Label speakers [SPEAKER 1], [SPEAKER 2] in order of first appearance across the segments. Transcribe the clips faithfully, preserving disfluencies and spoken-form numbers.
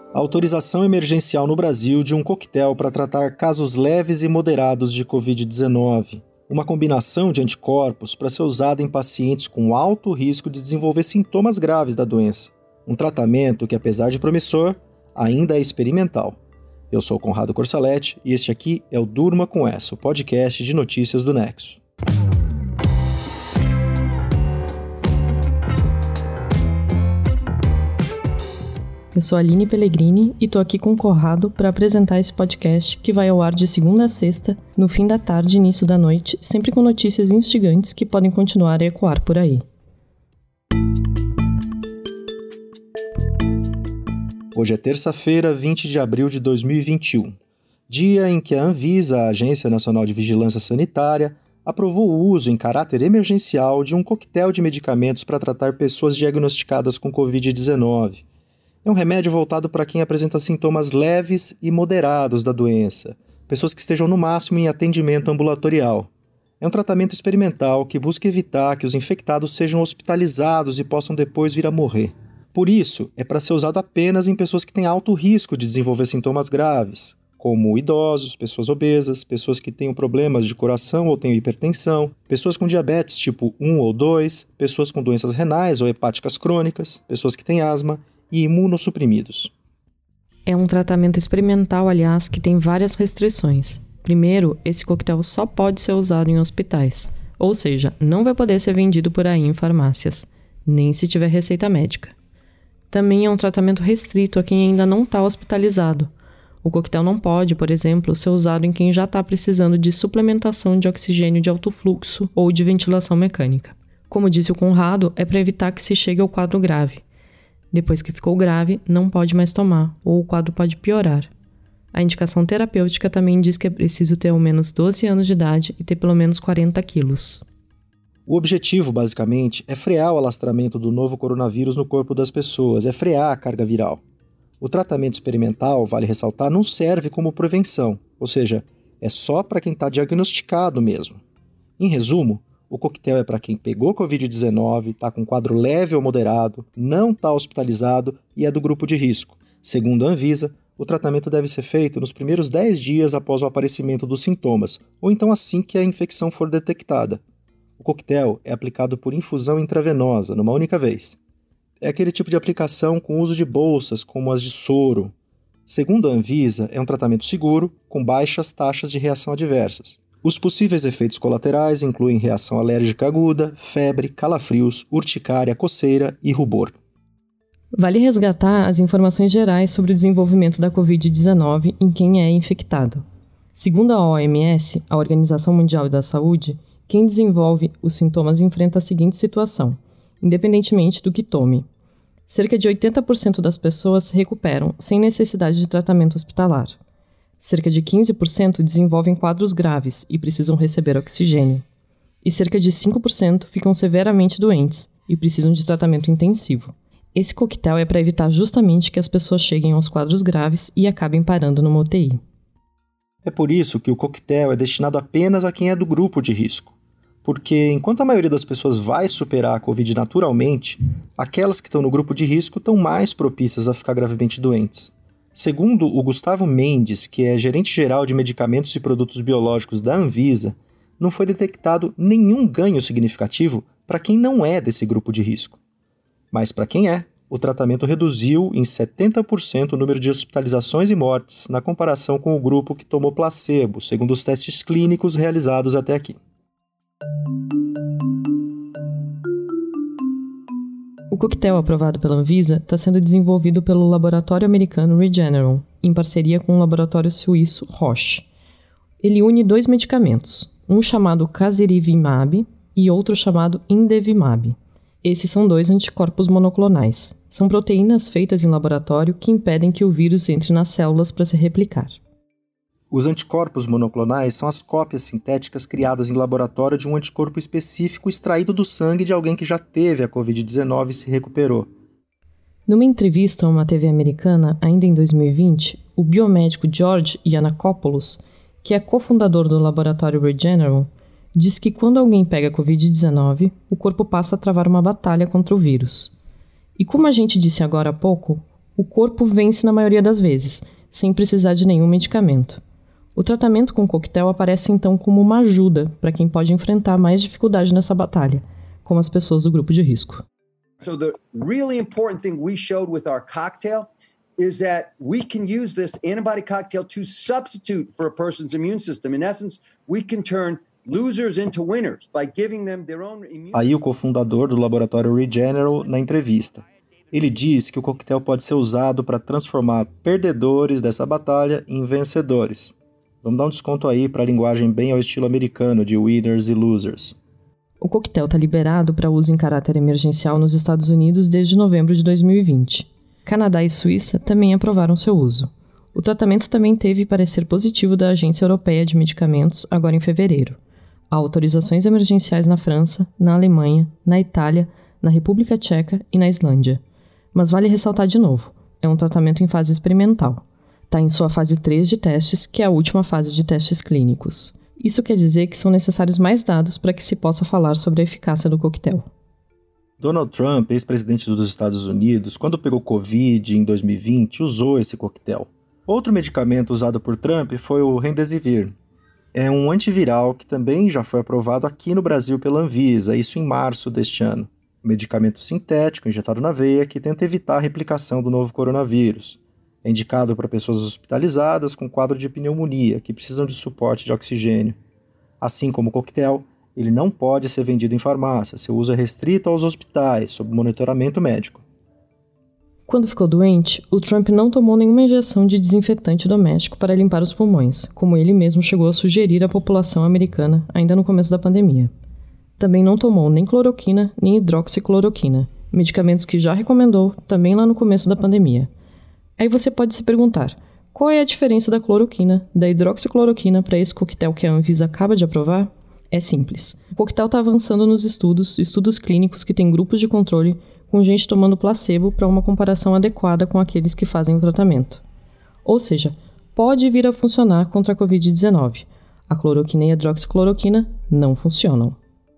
[SPEAKER 1] A autorização emergencial no Brasil de um coquetel para tratar casos leves e moderados de covid dezenove. Uma combinação de anticorpos para ser usada em pacientes com alto risco de desenvolver sintomas graves da doença. Um tratamento que, apesar de promissor, ainda é experimental. Eu sou o Conrado Corsaletti e este aqui é o Durma com Essa, o podcast de notícias do Nexo.
[SPEAKER 2] Eu sou a Aline Pellegrini e tô aqui com o Conrado para apresentar esse podcast que vai ao ar de segunda a sexta, no fim da tarde e início da noite, sempre com notícias instigantes que podem continuar a ecoar por aí.
[SPEAKER 1] Hoje é terça-feira, vinte de abril de dois mil e vinte e um, dia em que a Anvisa, a Agência Nacional de Vigilância Sanitária, aprovou o uso em caráter emergencial de um coquetel de medicamentos para tratar pessoas diagnosticadas com covid dezenove. É um remédio voltado para quem apresenta sintomas leves e moderados da doença, pessoas que estejam no máximo em atendimento ambulatorial. É um tratamento experimental que busca evitar que os infectados sejam hospitalizados e possam depois vir a morrer. Por isso, é para ser usado apenas em pessoas que têm alto risco de desenvolver sintomas graves, como idosos, pessoas obesas, pessoas que tenham problemas de coração ou tenham hipertensão, pessoas com diabetes tipo um ou dois, pessoas com doenças renais ou hepáticas crônicas, pessoas que têm asma e imunossuprimidos.
[SPEAKER 2] É um tratamento experimental, aliás, que tem várias restrições. Primeiro, esse coquetel só pode ser usado em hospitais, ou seja, não vai poder ser vendido por aí em farmácias, nem se tiver receita médica. Também é um tratamento restrito a quem ainda não está hospitalizado. O coquetel não pode, por exemplo, ser usado em quem já está precisando de suplementação de oxigênio de alto fluxo ou de ventilação mecânica. Como disse o Conrado, é para evitar que se chegue ao quadro grave. Depois que ficou grave, não pode mais tomar, ou o quadro pode piorar. A indicação terapêutica também diz que é preciso ter ao menos doze anos de idade e ter pelo menos quarenta quilos.
[SPEAKER 1] O objetivo, basicamente, é frear o alastramento do novo coronavírus no corpo das pessoas, é frear a carga viral. O tratamento experimental, vale ressaltar, não serve como prevenção, ou seja, é só para quem está diagnosticado mesmo. Em resumo, o coquetel é para quem pegou covid dezenove, está com quadro leve ou moderado, não está hospitalizado e é do grupo de risco. Segundo a Anvisa, o tratamento deve ser feito nos primeiros dez dias após o aparecimento dos sintomas, ou então assim que a infecção for detectada. O coquetel é aplicado por infusão intravenosa, numa única vez. É aquele tipo de aplicação com uso de bolsas, como as de soro. Segundo a Anvisa, é um tratamento seguro, com baixas taxas de reação adversas. Os possíveis efeitos colaterais incluem reação alérgica aguda, febre, calafrios, urticária, coceira e rubor.
[SPEAKER 2] Vale resgatar as informações gerais sobre o desenvolvimento da covid dezenove em quem é infectado. Segundo a O M S, a Organização Mundial da Saúde, quem desenvolve os sintomas enfrenta a seguinte situação, independentemente do que tome. Cerca de oitenta por cento das pessoas se recuperam sem necessidade de tratamento hospitalar. Cerca de quinze por cento desenvolvem quadros graves e precisam receber oxigênio. E cerca de cinco por cento ficam severamente doentes e precisam de tratamento intensivo. Esse coquetel é para evitar justamente que as pessoas cheguem aos quadros graves e acabem parando numa U T I.
[SPEAKER 1] É por isso que o coquetel é destinado apenas a quem é do grupo de risco. Porque enquanto a maioria das pessoas vai superar a Covid naturalmente, aquelas que estão no grupo de risco estão mais propícias a ficar gravemente doentes. Segundo o Gustavo Mendes, que é gerente-geral de medicamentos e produtos biológicos da Anvisa, não foi detectado nenhum ganho significativo para quem não é desse grupo de risco. Mas para quem é, o tratamento reduziu em setenta por cento o número de hospitalizações e mortes na comparação com o grupo que tomou placebo, segundo os testes clínicos realizados até aqui.
[SPEAKER 2] O coquetel aprovado pela Anvisa está sendo desenvolvido pelo laboratório americano Regeneron, em parceria com o laboratório suíço Roche. Ele une dois medicamentos, um chamado Casirivimab e outro chamado Indevimab. Esses são dois anticorpos monoclonais. São proteínas feitas em laboratório que impedem que o vírus entre nas células para se replicar.
[SPEAKER 1] Os anticorpos monoclonais são as cópias sintéticas criadas em laboratório de um anticorpo específico extraído do sangue de alguém que já teve a covid dezenove e se recuperou.
[SPEAKER 2] Numa entrevista a uma T V americana, ainda em dois mil e vinte, o biomédico George Yannakopoulos, que é cofundador do laboratório Regeneron, diz que quando alguém pega covid dezenove, o corpo passa a travar uma batalha contra o vírus. E como a gente disse agora há pouco, O corpo vence na maioria das vezes, sem precisar de nenhum medicamento. O tratamento com coquetel aparece então como uma ajuda para quem pode enfrentar mais dificuldade nessa batalha, como as pessoas do grupo de risco.
[SPEAKER 3] So the really important thing we showed with our cocktail is that we can use this antibody cocktail to substitute for a person's immune system. In essence, we can turn losers into winners by giving them their own immune.
[SPEAKER 1] Aí o cofundador do laboratório Regeneron na entrevista. Ele diz que o coquetel pode ser usado para transformar perdedores dessa batalha em vencedores. Vamos dar um desconto aí para a linguagem bem ao estilo americano de winners e losers.
[SPEAKER 2] O coquetel está liberado para uso em caráter emergencial nos Estados Unidos desde novembro de dois mil e vinte. Canadá e Suíça também aprovaram seu uso. O tratamento também teve parecer positivo da Agência Europeia de Medicamentos agora em fevereiro. Há autorizações emergenciais na França, na Alemanha, na Itália, na República Tcheca e na Islândia. Mas vale ressaltar de novo, é um tratamento em fase experimental. Está em sua fase três de testes, que é a última fase de testes clínicos. Isso quer dizer que são necessários mais dados para que se possa falar sobre a eficácia do coquetel.
[SPEAKER 1] Donald Trump, ex-presidente dos Estados Unidos, quando pegou Covid em dois mil e vinte, usou esse coquetel. Outro medicamento usado por Trump foi o Remdesivir. É um antiviral que também já foi aprovado aqui no Brasil pela Anvisa, isso em março deste ano. Um medicamento sintético injetado na veia que tenta evitar a replicação do novo coronavírus. É indicado para pessoas hospitalizadas com quadro de pneumonia, que precisam de suporte de oxigênio. Assim como o coquetel, ele não pode ser vendido em farmácia, seu uso é restrito aos hospitais, sob monitoramento médico.
[SPEAKER 2] Quando ficou doente, o Trump não tomou nenhuma injeção de desinfetante doméstico para limpar os pulmões, como ele mesmo chegou a sugerir à população americana ainda no começo da pandemia. Também não tomou nem cloroquina nem hidroxicloroquina, medicamentos que já recomendou também lá no começo da pandemia. Aí você pode se perguntar, qual é a diferença da cloroquina, da hidroxicloroquina para esse coquetel que a Anvisa acaba de aprovar? É simples. O coquetel está avançando nos estudos, estudos clínicos que têm grupos de controle com gente tomando placebo para uma comparação adequada com aqueles que fazem o tratamento. Ou seja, pode vir a funcionar contra a covid dezenove. A cloroquina e a hidroxicloroquina não funcionam.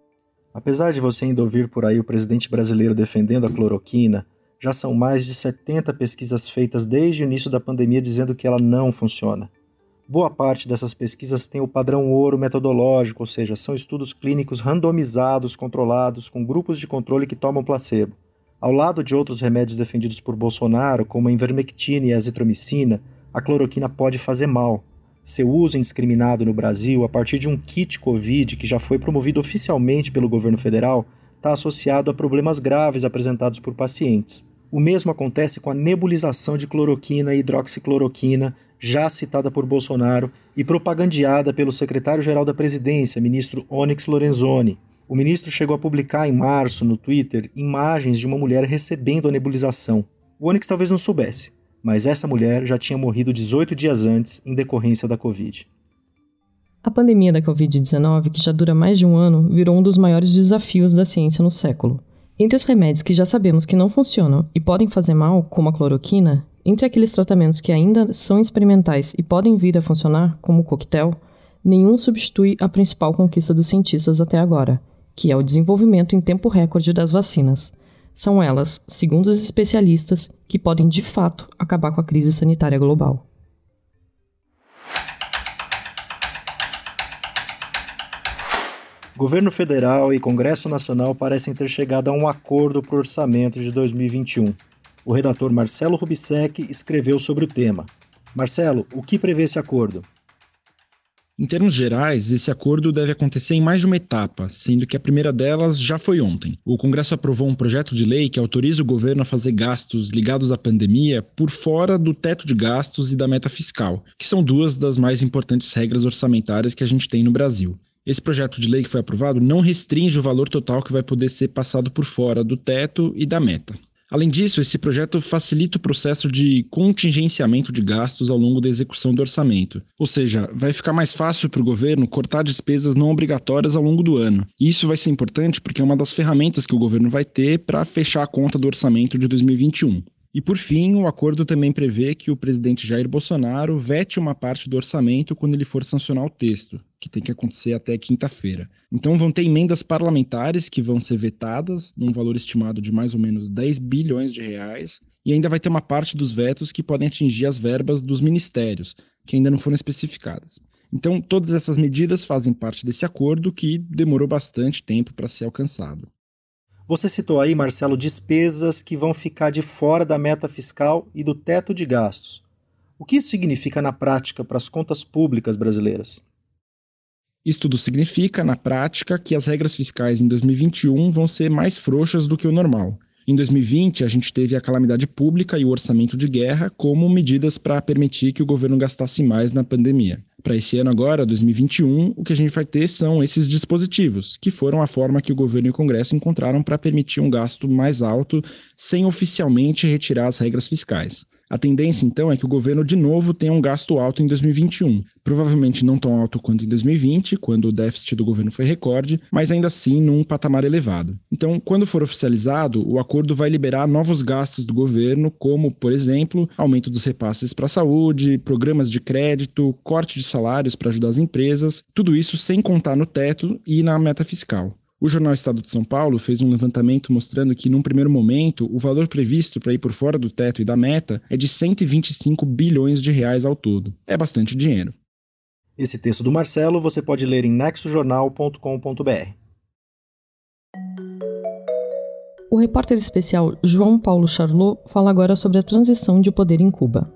[SPEAKER 1] Apesar de você ainda ouvir por aí o presidente brasileiro defendendo a cloroquina, já são mais de setenta pesquisas feitas desde o início da pandemia dizendo que ela não funciona. Boa parte dessas pesquisas tem o padrão ouro metodológico, ou seja, são estudos clínicos randomizados, controlados, com grupos de controle que tomam placebo. Ao lado de outros remédios defendidos por Bolsonaro, como a ivermectina e a azitromicina, a cloroquina pode fazer mal. Seu uso indiscriminado no Brasil, a partir de um kit Covid que já foi promovido oficialmente pelo governo federal, está associado a problemas graves apresentados por pacientes. O mesmo acontece com a nebulização de cloroquina e hidroxicloroquina, já citada por Bolsonaro e propagandeada pelo secretário-geral da Presidência, ministro Onyx Lorenzoni. O ministro chegou a publicar em março, no Twitter, imagens de uma mulher recebendo a nebulização. O Onyx talvez não soubesse, mas essa mulher já tinha morrido dezoito dias antes em decorrência da Covid.
[SPEAKER 2] A pandemia da covid dezenove, que já dura mais de um ano, virou um dos maiores desafios da ciência no século. Entre os remédios que já sabemos que não funcionam e podem fazer mal, como a cloroquina, entre aqueles tratamentos que ainda são experimentais e podem vir a funcionar, como o coquetel, nenhum substitui a principal conquista dos cientistas até agora, que é o desenvolvimento em tempo recorde das vacinas. São elas, segundo os especialistas, que podem de fato acabar com a crise sanitária global.
[SPEAKER 1] Governo federal e Congresso Nacional parecem ter chegado a um acordo para o orçamento de dois mil e vinte e um. O redator Marcelo Rubissec escreveu sobre o tema. Marcelo, o que prevê esse acordo?
[SPEAKER 4] Em termos gerais, esse acordo deve acontecer em mais de uma etapa, sendo que a primeira delas já foi ontem. O Congresso aprovou um projeto de lei que autoriza o governo a fazer gastos ligados à pandemia por fora do teto de gastos e da meta fiscal, que são duas das mais importantes regras orçamentárias que a gente tem no Brasil. Esse projeto de lei que foi aprovado não restringe o valor total que vai poder ser passado por fora do teto e da meta. Além disso, esse projeto facilita o processo de contingenciamento de gastos ao longo da execução do orçamento. Ou seja, vai ficar mais fácil para o governo cortar despesas não obrigatórias ao longo do ano. E isso vai ser importante porque é uma das ferramentas que o governo vai ter para fechar a conta do orçamento de dois mil e vinte e um. E, por fim, o acordo também prevê que o presidente Jair Bolsonaro vete uma parte do orçamento quando ele for sancionar o texto, que tem que acontecer até quinta-feira. Então vão ter emendas parlamentares que vão ser vetadas, num valor estimado de mais ou menos dez bilhões de reais, E ainda vai ter uma parte dos vetos que podem atingir as verbas dos ministérios, que ainda não foram especificadas. Então, todas essas medidas fazem parte desse acordo que demorou bastante tempo para ser alcançado.
[SPEAKER 1] Você citou aí, Marcelo, despesas que vão ficar de fora da meta fiscal e do teto de gastos. O que isso significa na prática para as contas públicas brasileiras?
[SPEAKER 4] Isso tudo significa, na prática, que as regras fiscais em dois mil e vinte e um vão ser mais frouxas do que o normal. Em dois mil e vinte, a gente teve a calamidade pública e o orçamento de guerra como medidas para permitir que o governo gastasse mais na pandemia. Para esse ano agora, dois mil e vinte e um, o que a gente vai ter são esses dispositivos, que foram a forma que o governo e o Congresso encontraram para permitir um gasto mais alto, sem oficialmente retirar as regras fiscais. A tendência, então, é que o governo, de novo, tenha um gasto alto em dois mil e vinte e um. Provavelmente não tão alto quanto em dois mil e vinte, quando o déficit do governo foi recorde, mas ainda assim num patamar elevado. Então, quando for oficializado, o acordo vai liberar novos gastos do governo, como, por exemplo, aumento dos repasses para a saúde, programas de crédito, corte de salários para ajudar as empresas, tudo isso sem contar no teto e na meta fiscal. O jornal Estado de São Paulo fez um levantamento mostrando que, num primeiro momento, o valor previsto para ir por fora do teto e da meta é de cento e vinte e cinco bilhões de reais ao todo. É bastante dinheiro.
[SPEAKER 1] Esse texto do Marcelo você pode ler em nexo jornal ponto com ponto b r.
[SPEAKER 2] O repórter especial João Paulo Charlot fala agora sobre a transição de poder em Cuba.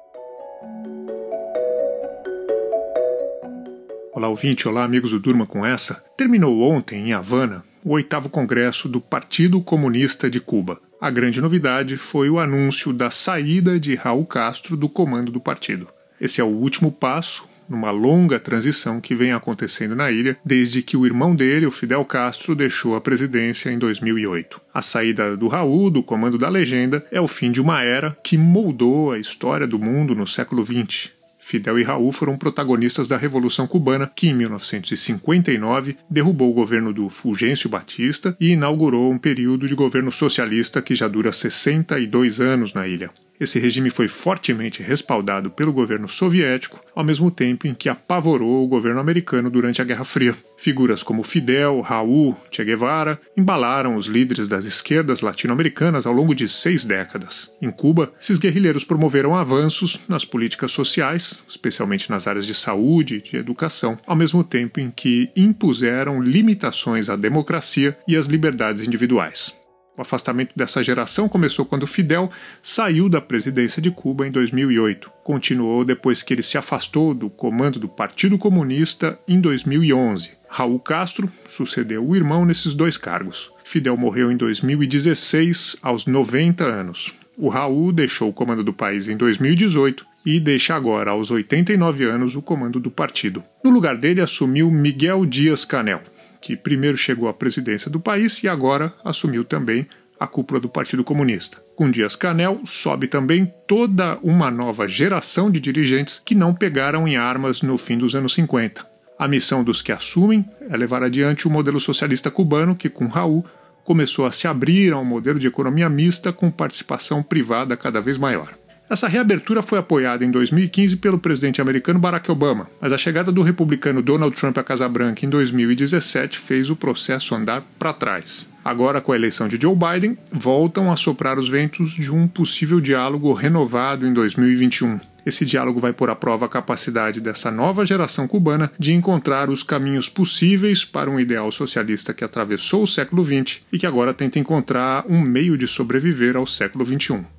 [SPEAKER 5] Olá, ouvinte. Olá, amigos do Durma com Essa. Terminou ontem, em Havana, o oitavo congresso do Partido Comunista de Cuba. A grande novidade foi o anúncio da saída de Raul Castro do comando do partido. Esse é o último passo numa longa transição que vem acontecendo na ilha desde que o irmão dele, o Fidel Castro, deixou a presidência em dois mil e oito. A saída do Raul do comando da legenda é o fim de uma era que moldou a história do mundo no século vinte. Fidel e Raul foram protagonistas da Revolução Cubana, que em mil novecentos e cinquenta e nove derrubou o governo do Fulgêncio Batista e inaugurou um período de governo socialista que já dura sessenta e dois anos na ilha. Esse regime foi fortemente respaldado pelo governo soviético, ao mesmo tempo em que apavorou o governo americano durante a Guerra Fria. Figuras como Fidel, Raul, Che Guevara embalaram os líderes das esquerdas latino-americanas ao longo de seis décadas. Em Cuba, esses guerrilheiros promoveram avanços nas políticas sociais, especialmente nas áreas de saúde e de educação, ao mesmo tempo em que impuseram limitações à democracia e às liberdades individuais. O afastamento dessa geração começou quando Fidel saiu da presidência de Cuba em dois mil e oito. Continuou depois que ele se afastou do comando do Partido Comunista em dois mil e onze. Raul Castro sucedeu o irmão nesses dois cargos. Fidel morreu em dois mil e dezesseis, aos noventa anos. O Raul deixou o comando do país em dois mil e dezoito e deixa agora, aos oitenta e nove anos, o comando do partido. No lugar dele assumiu Miguel Díaz-Canel, que primeiro chegou à presidência do país e agora assumiu também a cúpula do Partido Comunista. Com Díaz-Canel sobe também toda uma nova geração de dirigentes que não pegaram em armas no fim dos anos cinquenta. A missão dos que assumem é levar adiante o modelo socialista cubano que, com Raul, começou a se abrir a um modelo de economia mista com participação privada cada vez maior. Essa reabertura foi apoiada em dois mil e quinze pelo presidente americano Barack Obama, mas a chegada do republicano Donald Trump à Casa Branca em dois mil e dezessete fez o processo andar para trás. Agora, com a eleição de Joe Biden, voltam a soprar os ventos de um possível diálogo renovado em dois mil e vinte e um. Esse diálogo vai pôr à prova a capacidade dessa nova geração cubana de encontrar os caminhos possíveis para um ideal socialista que atravessou o século vinte e que agora tenta encontrar um meio de sobreviver ao século vinte e um.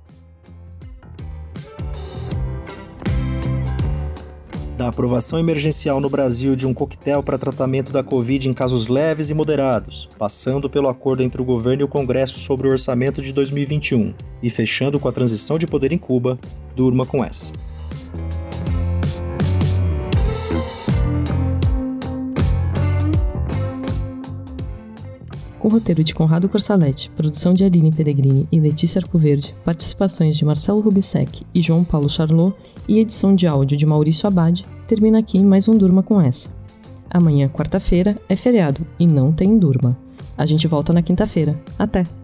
[SPEAKER 1] Da aprovação emergencial no Brasil de um coquetel para tratamento da Covid em casos leves e moderados, passando pelo acordo entre o governo e o Congresso sobre o orçamento de dois mil e vinte e um e fechando com a transição de poder em Cuba, durma com essa.
[SPEAKER 2] Com roteiro de Conrado Corsaletti, produção de Aline Peregrini e Letícia Arcoverde, participações de Marcelo Rubissec e João Paulo Charlot e edição de áudio de Maurício Abad, termina aqui mais um Durma com Essa. Amanhã, quarta-feira, é feriado e não tem Durma. A gente volta na quinta-feira. Até!